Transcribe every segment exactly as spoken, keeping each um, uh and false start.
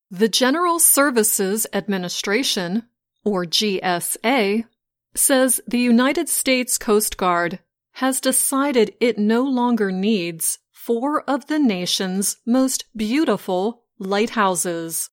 The General Services Administration, or G S A, says the United States Coast Guard has decided it no longer needs four of the nation's most beautiful lighthouses.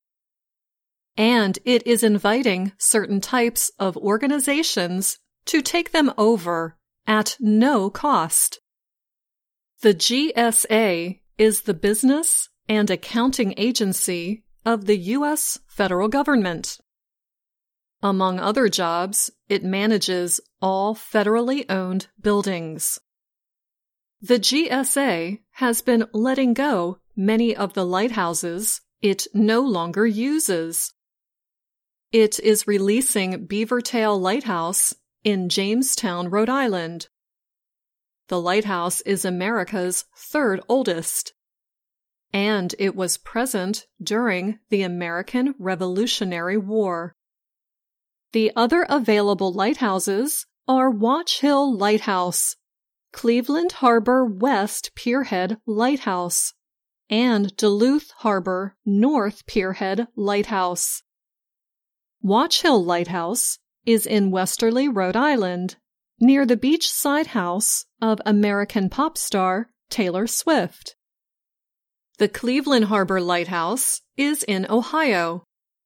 And it is inviting certain types of organizations to take them over at no cost. The G S A is the business and accounting agency of the U S federal government. Among other jobs, it manages all federally owned buildings. The G S A has been letting go many of the lighthouses it no longer uses. It is releasing Beavertail Lighthouse in Jamestown, Rhode Island. The lighthouse is America's third oldest, and it was present during the American Revolutionary War. The other available lighthouses are Watch Hill Lighthouse, Cleveland Harbor West Pierhead Lighthouse, and Duluth Harbor North Pierhead Lighthouse. Watch Hill Lighthouse is in Westerly, Rhode Island, near the beachside house of American pop star Taylor Swift. The Cleveland Harbor Lighthouse is in Ohio,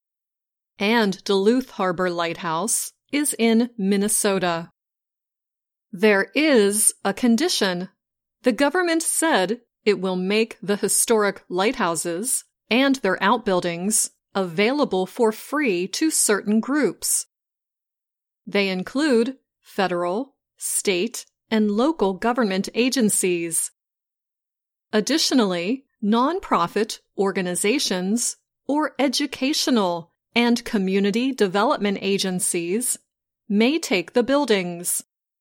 and Duluth Harbor Lighthouse is in Minnesota. There is a condition. The government said it will make the historic lighthouses and their outbuildings available for free to certain groups. They include federal, state, and local government agencies. Additionally, nonprofit organizations or educational and community development agencies may take the buildings.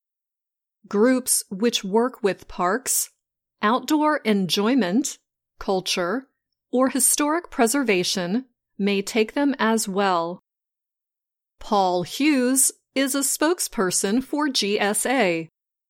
Groups which work with parks, outdoor enjoyment, culture, or historic preservation may take them as well. Paul Hughes is a spokesperson for G S A.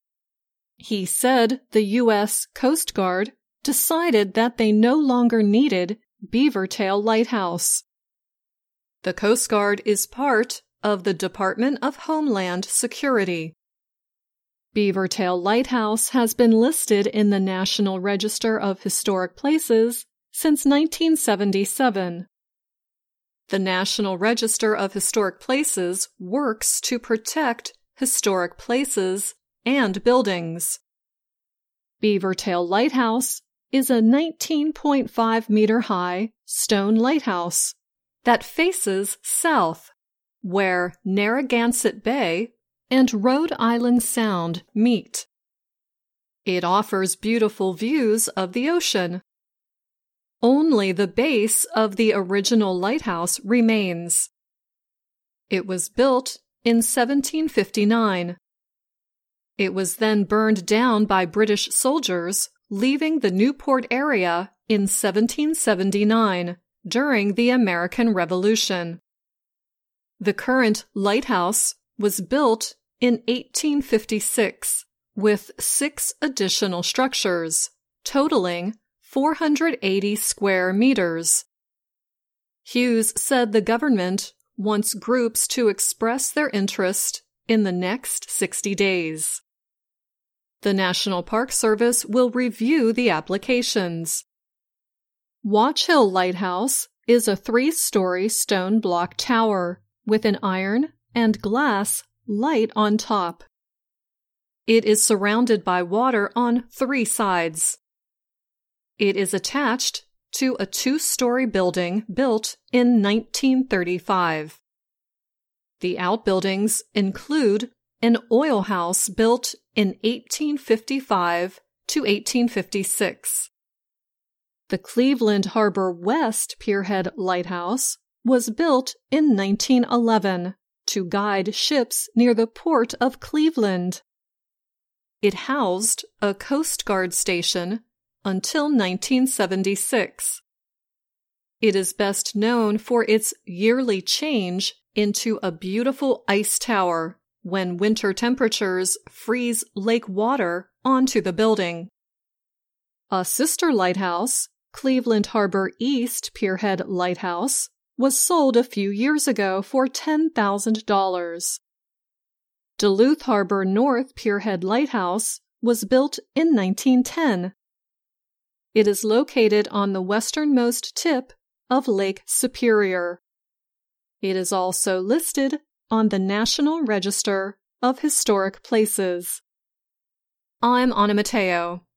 He said the U S Coast Guard decided that they no longer needed Beavertail Lighthouse. The Coast Guard is part of the Department of Homeland Security. Beavertail Lighthouse has been listed in the National Register of Historic Places since nineteen seventy-seven. The National Register of Historic Places works to protect historic places and buildings. Beavertail Lighthouse is a nineteen point five meter high stone lighthouse that faces south, where Narragansett Bay and Rhode Island Sound meet. It offers beautiful views of the ocean. Only the base of the original lighthouse remains. It was built in seventeen fifty-nine. It was then burned down by British soldiers leaving the Newport area in seventeen seventy-nine during the American Revolution. The current lighthouse was built in eighteen fifty-six with six additional structures, totaling four hundred eighty square meters. Hughes said the government wants groups to express their interest in the next sixty days. The National Park Service will review the applications. Watch Hill Lighthouse is a three-story stone block tower with an iron and glass light on top. It is surrounded by water on three sides. It is attached to a two-story building built in nineteen thirty-five. The outbuildings include an oil house built in eighteen fifty-five to eighteen fifty-six. The Cleveland Harbor West Pierhead Lighthouse was built in nineteen eleven to guide ships near the port of Cleveland. It housed a Coast Guard station until nineteen seventy-six. It is best known for its yearly change into a beautiful ice tower when winter temperatures freeze lake water onto the building. A sister lighthouse, Cleveland Harbor East Pierhead Lighthouse was sold a few years ago for ten thousand dollars. Duluth Harbor North Pierhead Lighthouse was built in nineteen ten. It is located on the westernmost tip of Lake Superior. It is also listed on the National Register of Historic Places. I'm Anna Mateo.